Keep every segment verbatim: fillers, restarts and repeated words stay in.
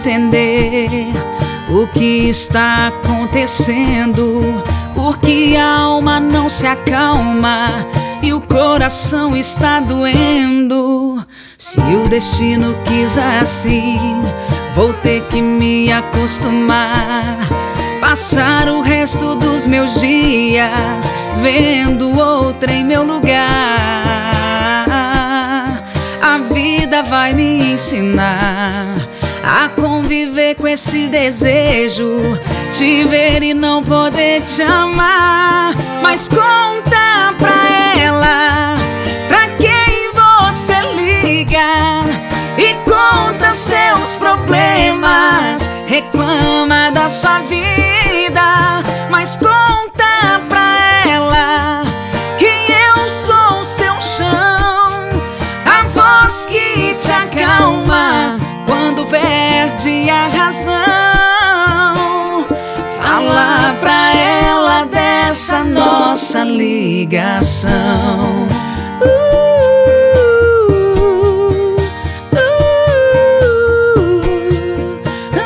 entender o que está acontecendo, porque a alma não se acalma e o coração está doendo. Se o destino quis assim, vou ter que me acostumar, passar o resto dos meus dias vendo outra em meu lugar. A vida vai me ensinar a conviver com esse desejo, te ver e não poder te amar. Mas conta pra ela pra quem você liga e conta seus problemas, reclama da sua vida. Mas conta pra ela que eu sou o seu chão, a voz que te acalma quando perde a razão. Fala pra ela dessa nossa ligação. uh, uh, uh,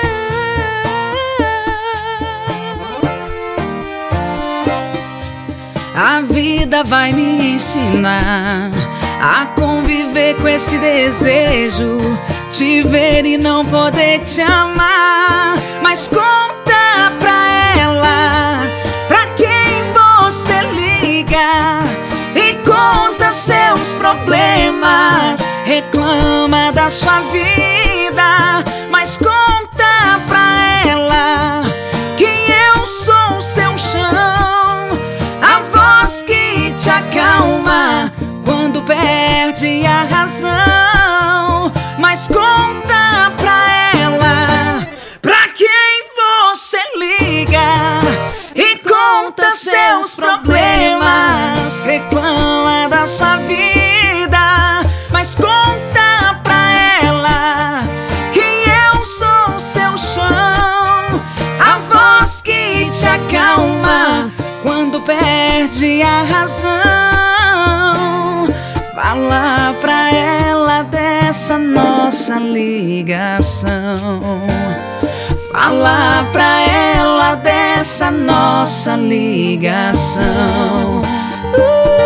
A vida vai me ensinar a conviver com esse desejo, te ver e não poder te amar. Mas conta pra ela pra quem você liga e conta seus problemas, reclama da sua vida. Mas conta pra ela que eu sou o seu chão, a voz que te acalma quando perde a razão. Mas conta pra ela pra quem você liga e conta seus problemas, reclama da sua vida. Mas conta pra ela que eu sou o seu chão, a voz que te acalma quando perde a razão. Fala pra ela dessa nossa ligação. Fala pra ela dessa nossa ligação. uh.